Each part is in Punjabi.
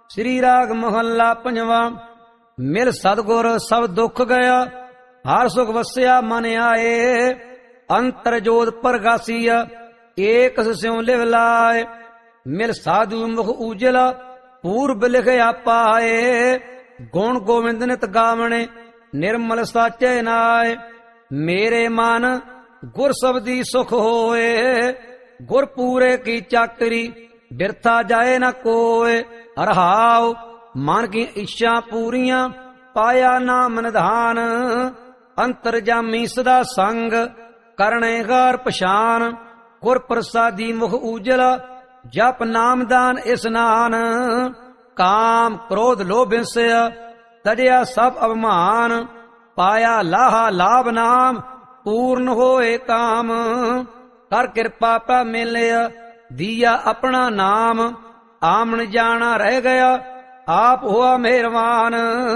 ਸ੍ਰੀ ਰਾਗ ਮਹੱਲਾ ਪੰਜਵਾਂ। ਮਿਲ ਸਤਿਗੁਰ ਸਭ ਦੁੱਖ ਗਿਆ, ਹਰ ਸੁਖ ਵਸਿਆ ਮਨ ਆਏ। ਅੰਤਰ ਜੋਤ ਪ੍ਰਗਾਸੀਆ, ਏਕ ਸਿਉ ਲਿਵ ਲਾਏ। ਮਿਲ ਸਾਧੂ ਮੁਖ ਉਜਲਾ, ਪੂਰਬ ਲਿਖਿਆ ਪਾਏ। ਗੁਣ ਗੋਵਿੰਦ ਨਿਤ ਗਾਵਣੇ, ਨਿਰਮਲ ਸਾਚੇ ਨਾਏ। ਮੇਰੇ ਮਨ ਗੁਰ ਸਬਦੀ ਸੁਖ ਹੋਏ, ਗੁਰ ਪੂਰੇ ਕੀ ਚਾਕਰੀ, ਬਿਰਥਾ ਜਾਏ ਨਾ ਕੋਏ। ਰਹਾਉ ਮਨ ਕੀ ਇੱਛਾ ਪੂਰੀਆਂ, ਪਾਇਆ ਨਾਮ ਨਿਧਾਨ। ਅੰਤਰ ਜਾਮੀ ਸਦਾ ਸੰਗ, ਕਰਨੇ ਗਾਰ ਪਛਾਨ। ਗੁਰ ਪ੍ਰਸਾਦੀ ਮੁਖ ਉਜਲਾ, ਜਪ ਨਾਮਦਾਨ ਇਸਨਾਨ। ਕਾਮ ਕ੍ਰੋਧ ਲੋਭ ਹਿੰਸਿਆ, ਤਜਿਆ ਸਭ ਅਭਮਾਨ। ਪਾਇਆ ਲਾਹਾ ਲਾਭ ਨਾਮ, ਪੂਰਨ ਹੋਏ ਕਾਮ। ਕਰ ਕਿਰਪਾ ਪ੍ਰਭ ਮਿਲਿਆ, ਦੀਆ ਆਪਣਾ ਨਾਮ। ਆਮਣ ਜਾਣਾ ਰਹਿ ਗਿਆ, ਆਪ ਹੋਆ ਮਿਹਰਬਾਨ।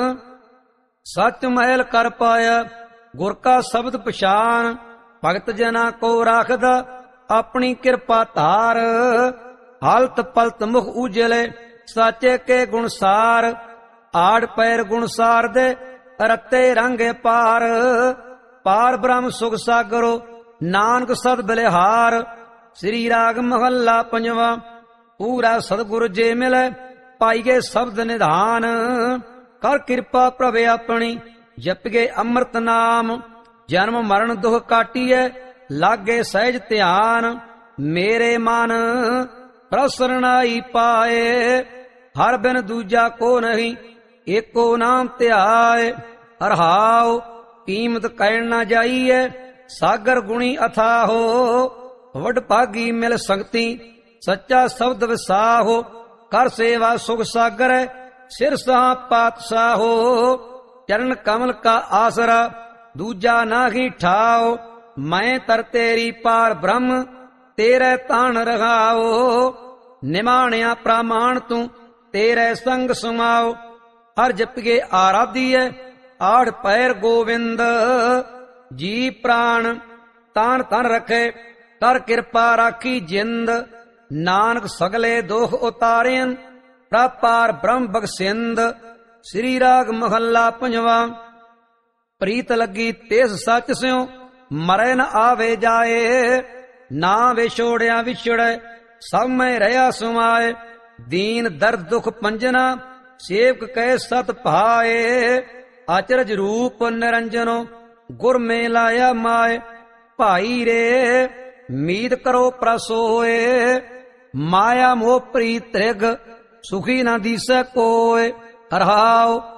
ਸਚ ਮਹਿਲ ਕਰ ਪਾਇਆ, ਗੁਰ ਕਾ ਸ਼ਬਦ ਪਛਾਨ। ਭਗਤ ਜਨਾ ਕੋ ਰਾਖਦਾ, ਆਪਣੀ ਕਿਰਪਾ ਧਾਰ। ਹਾਲਤ ਪਲਤ ਮੁਖ ਉਜਲੇ, ਸਾਚੇ ਕੇ ਗੁਣਸਾਰ। ਆੜ ਪੈਰ ਗੁਣਸਾਰ ਦੇ, ਰਤੇ ਰੰਗ ਪਾਰ। ਪਾਰ ਬ੍ਰਹਮ ਸੁਖ ਸਾਗਰੋ, ਨਾਨਕ ਸਦ ਬਲਿਹਾਰ। ਸ੍ਰੀ ਰਾਗ ਮਹੱਲਾ ਪੰਜਵਾਂ। ਪੂਰਾ ਸਤਿਗੁਰ ਜੇ ਮਿਲੈ, ਪਾਈਏ ਸ਼ਬਦ ਨਿਧਾਨ। ਕਰ ਕਿਰਪਾ ਪ੍ਰਭ ਆਪਣੀ, ਜਪਗੇ ਅੰਮ੍ਰਿਤ ਨਾਮ। ਜਨਮ ਮਰਨ ਦੁਖ ਕਾਟੀਐ, ਲਾਗੇ ਸਹਿਜ ਧਿਆਨ। ਮੇਰੇ ਮਨ ਪ੍ਰਸਰਨਾਈ ਪਾਏ, ਹਰ ਬਿਨ ਦੂਜਾ ਕੋ ਨਹੀਂ, ਏਕੋ ਨਾਮ ਧਿਆਏ। ਰਹਾਉ ਕੀਮਤ ਕਹਿਣ ਨਾ ਜਾਈਐ, ਸਾਗਰ ਗੁਣੀ ਅਥਾਹੋ। ਵਡ ਭਾਗੀ ਮਿਲ ਸੰਗਤੀ, ਸੱਚਾ ਸ਼ਬਦ ਵਿਸਾਹੋ। ਕਰ ਸੇਵਾ ਸੁਖ ਸਾਗਰੈ, ਸਿਰ ਸਾਹ ਪਾਤਸ਼ਾਹੋ। ਚਰਨ ਕਮਲ ਕਾ ਆਸਰਾ, ਦੂਜਾ ਨਾਹੀ ਠਾਓ। ਮੈਂ ਤਰ ਤੇਰੀ ਪਾਰ ਬ੍ਰਹਮ, ਤੇਰੇ ਤਾਣ ਰਹਾਓ। ਨਿਮਾਣਿਆ ਪ੍ਰਮਾਣ ਤੂੰ, ਤੇਰੇ ਸੰਗ ਸਮਾਓ। ਹਰ ਜਪਗੇ ਆਰਾਧੀਐ, ਆੜ ਪੈਰ ਗੋਵਿੰਦ। ਜੀ ਪ੍ਰਾਣ ਤਾਨ ਤਨ ਰਖੇ, ਕਰ ਕਿਰਪਾ ਰਾਖੀ ਜਿੰਦ। ਨਾਨਕ ਸਗਲੇ ਦੋਖ ਉਤਾਰਿਅਨ, ਪ੍ਰਭ ਪਾਰ ਬ੍ਰਹਮ ਬਖਸ਼ਿੰਦ। ਸ੍ਰੀ ਰਾਗ ਮਹੱਲਾ ਪੰਜਵਾਂ। ਪ੍ਰੀਤ ਲੱਗੀ ਤੇਸ ਸੱਚ ਸਿਉ, ਮਰੈ ਨ ਆਵੇ ਜਾਏ। ਨਾ ਵਿਛੋੜਿਆ ਵਿਛੜੈ, ਸਭ ਮੈਂ ਰਹਾ ਸੁਮਾਏ। ਦੀਨ ਦਰਦ ਦੁਖ ਪੰਜਨਾ, ਸੇਵਕ ਕੈ ਸਤ ਭਾਏ। ਅਚਰਜ ਰੂਪ ਨਿਰੰਜਨੋ, ਗੁਰ ਮੇ ਲਾਇਆ ਮਾਏ। ਭਾਈ ਰੇ ਮੀਤ ਕਰੋ ਪ੍ਰਸੋਏ, ਮਾਇਆ ਮੋਹ ਪ੍ਰੀਤ ਤ੍ਰਿਗ, ਸੁਖੀ ਨਾ ਦੀਸੈ ਕੋਏ। ਰਹਾਉ